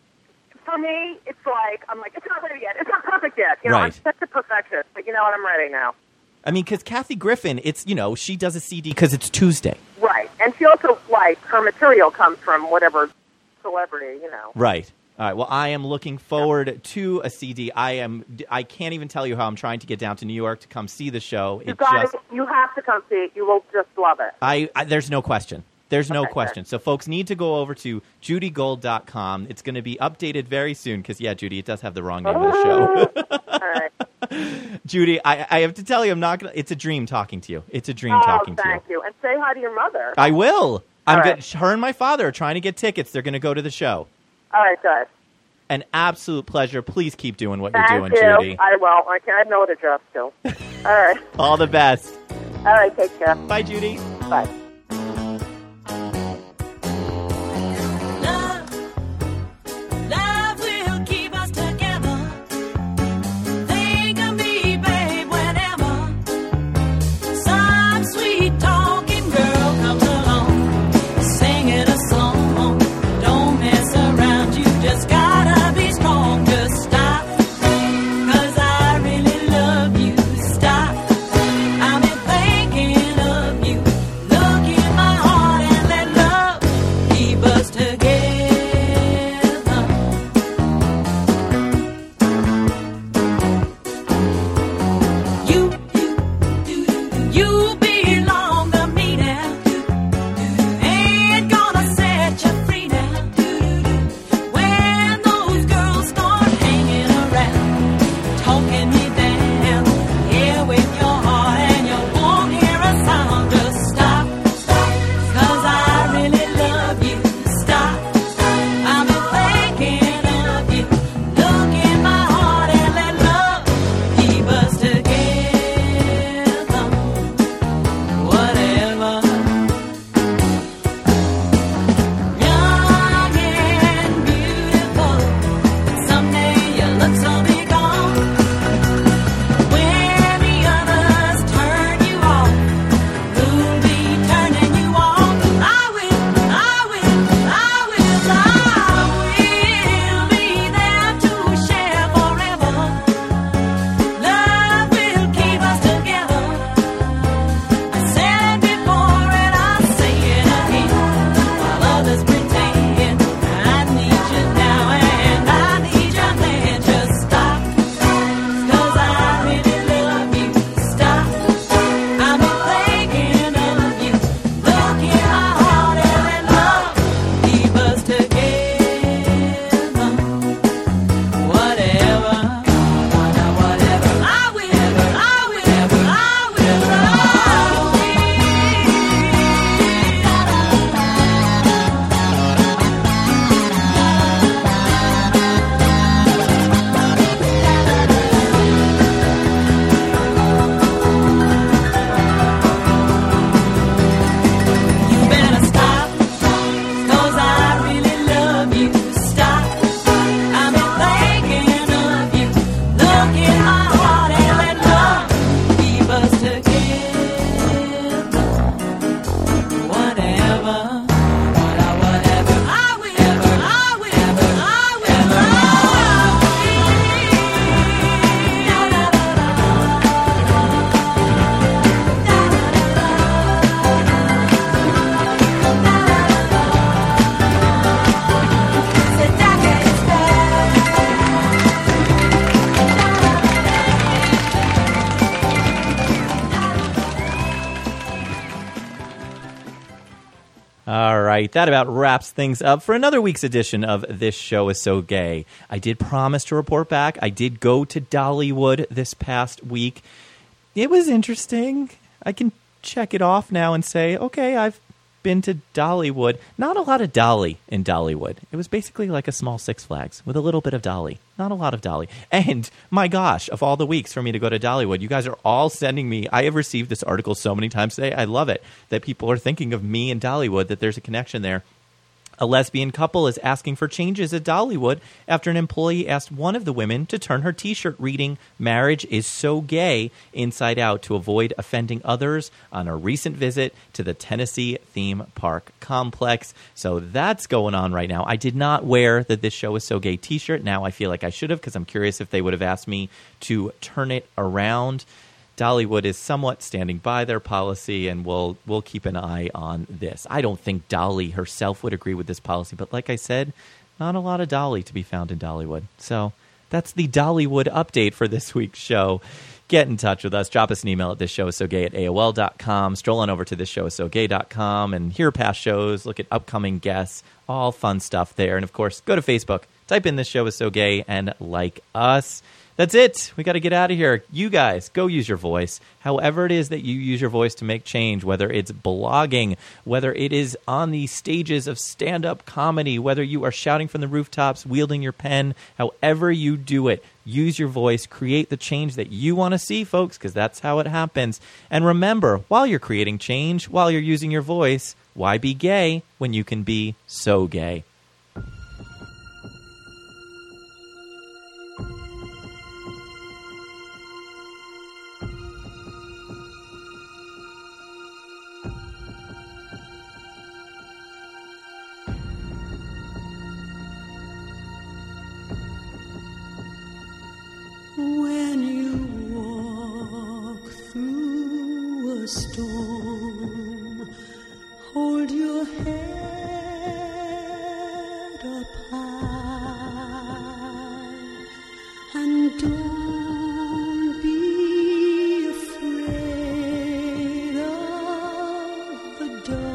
D: For me, it's like I'm like it's not ready yet. It's not perfect yet. You know,
A: Right.
D: I'm such a perfectionist, but you know what? I'm ready now.
A: I mean, because Kathy Griffin, it's, you know, she does a C D because it's Tuesday.
D: Right, and she also like her material comes from whatever celebrity, you know.
A: Right. All right. Well, I am looking forward to a C D. I am. I can't even tell you how I'm trying to get down to New York to come see the show.
D: You
A: It
D: got
A: just.
D: it. You have to come see it. You will just love it.
A: I, I. There's no question. There's no
D: Okay,
A: question. So, folks need to go over to judy gold dot com. It's going to be updated very soon because, yeah, Judy, it does have the wrong name of the show.
D: All right.
A: Judy, I, I have to tell you, I'm not going to. It's a dream talking to you. It's a dream
D: Oh,
A: talking to you.
D: thank you. And say hi to your mother.
A: I will. I'm
D: All
A: get,
D: right.
A: Her and my father are trying to get tickets. They're going to go to the show.
D: All right, good.
A: An absolute pleasure. Please keep doing what
D: Thank
A: you're doing,
D: you.
A: Judy.
D: I will. I, can, I have no other job still. All right.
A: All the best.
D: All right. Take care.
A: Bye, Judy.
D: Bye.
C: Love, love will keep us together. Think of me, babe, whenever some sweet talking girl comes along, singing a song. Don't mess around, you just gotta be strong. Just stop, 'cause I really love you. Stop, I've been thinking of you. Look
A: All right, that about wraps things up for another week's edition of This Show Is So Gay. I did promise to report back. I did go to Dollywood this past week. It was interesting. I can check it off now and say, okay, I've been to Dollywood. Not a lot of Dolly in Dollywood. It was basically like a small Six Flags with a little bit of Dolly. Not a lot of Dolly. And my gosh, of all the weeks for me to go to Dollywood, you guys are all sending me. I have received this article so many times today. I love it that people are thinking of me and Dollywood, that there's a connection there. A lesbian couple is asking for changes at Dollywood after an employee asked one of the women to turn her T-shirt reading "Marriage is so gay" inside out to avoid offending others on a recent visit to the Tennessee theme park complex. So that's going on right now. I did not wear the This Show Is So Gay T-shirt. Now I feel like I should have, because I'm curious if they would have asked me to turn it around. Dollywood is somewhat standing by their policy, and we'll we'll keep an eye on this. I don't think Dolly herself would agree with this policy, but like I said, not a lot of Dolly to be found in Dollywood. So that's the Dollywood update for this week's show. Get in touch with us. Drop us an email at thisshowissogay at A O L dot com. Stroll on over to thisshowissogay dot com and hear past shows, look at upcoming guests, all fun stuff there. And, of course, go to Facebook, type in This Show Is So Gay, and like us. That's it. We got to get out of here. You guys, go use your voice. However it is that you use your voice to make change, whether it's blogging, whether it is on the stages of stand-up comedy, whether you are shouting from the rooftops, wielding your pen, however you do it, use your voice, create the change that you want to see, folks, because that's how it happens. And remember, while you're creating change, while you're using your voice, why be gay when you can be so gay?
C: When you walk through a storm, hold your head up high and don't be afraid of the dark.